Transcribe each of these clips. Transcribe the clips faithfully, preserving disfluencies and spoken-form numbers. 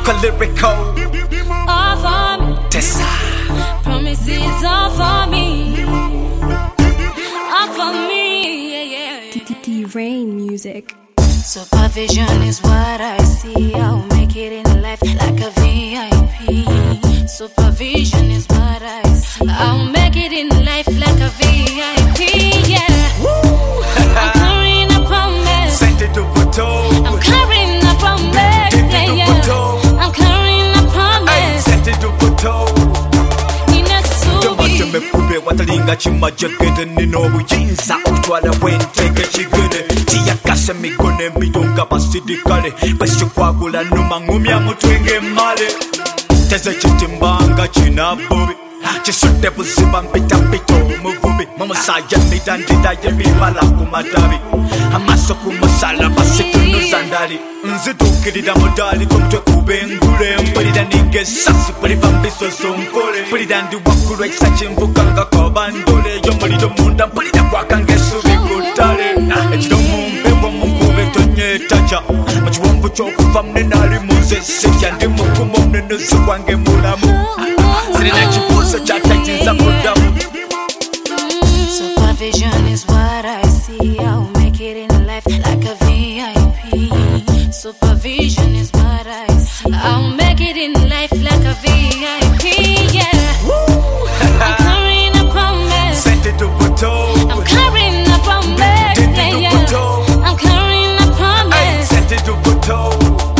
super lyrical. All for me. Tessa. Promises all for me. All for me. Yeah, yeah. T T Rain music. Supervision is what I see. I'll make it in life like a V I P. Supervision is what I see. I'll make it in life like a V I P. Yeah. Woo! I'm carrying a promise. Send it to Buto. I'm carrying a promise. Yeah, yeah. I'm carrying a promise. Send it to Buto. Inasubi. Mekube watalinga chimajagede nino buyinza okutwala wenteke kigede tiyakase migone mbiyonga basidikale basikwagula numa ngumya mutwenge male teze chitimbanga china bobi chisudde buziba mpita mpito muvubi mumusaya midandida yebibala kumadabi amaso kumusala basitunuza ndali nzitukirira mudali kumutwe kubengule mpulira ningesasi puliva mbisoso nkole mpulira ndi waggulu ekisa kimbukanga kobandole yomuliro munda mpulira kwakanga esubi kutale ekiro mumpewo munkube tonyetaja mu kiwonvu kyokuva munenali munzesirya ndi mukumu omunenezi gwange mulamu sirina kibuuzo kyatakinza kuddamu. Supervision is what I see. I'll make it in life like a V I P. Supervision is what I see. I'll make it in life like a V I P. Yeah. Woo! I'm carrying a promise. Send it to Buto. I'm carrying a promise. Yeah, yeah. I'm carrying a promise. Send it to Buto.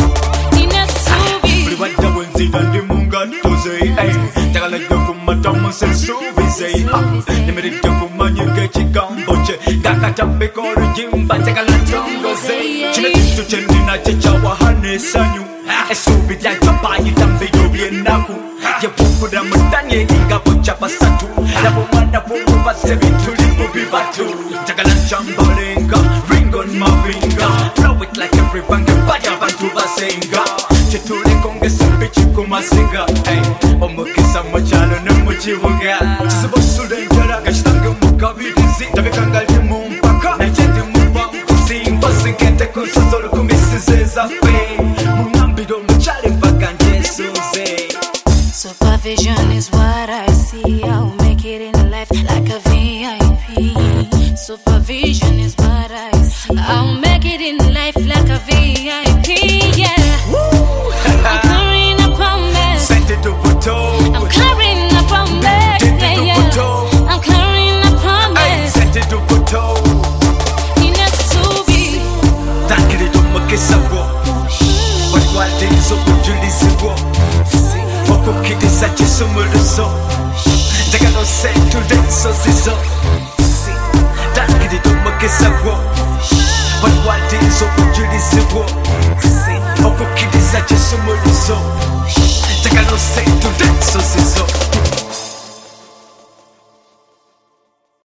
Inasubi. Buli wadda wenzira ndi mungatto ze njagaladde kumata musensuubi ze nimiridde kumanyi ng'ekigambo kye ng'akatabbeko oluyimba njagala ntongoze kino kintu kye nnina kyekyawaha n'essanyu essuubi lyajja baayita mbiro by'ennaku yebukula mutani engabo kyabasatu laba omwana bw'omubaze bituli mu bibatu njagala nkyambalenga ring on my finger flow it like a river ng'ebbali abantu basenga kituleko ng'essuubi kikumasinga omukisa mu kyalo ne mu kibuga kizibu osula enjala nga kitange mukabirizi ndabika nga li mu mpaka naye ndi mubankuzi mpozi ngende ku nsozi olukumisiza ezaffe muŋambire omukyala empaka njesuuze. Supervision is what I see. I'll make it in life like a V I P. Supervision is what I see. I'll make it in life like a V I P. Yeah. Woo! I'm carrying a promise. Send it to Buto. I'm carrying a promise. Yeah, yeah. I'm carrying a promise. Send it to Buto. Inasubi. Takirira omukisa gwo waliwaliza obujulizibwo okukkiriza kisumuluzo njagala osetule ensozi zo takirira omukisa gwo waliwaliza obujulizibwo okukkiriza kisumuluzo njagala osetule ensozi zo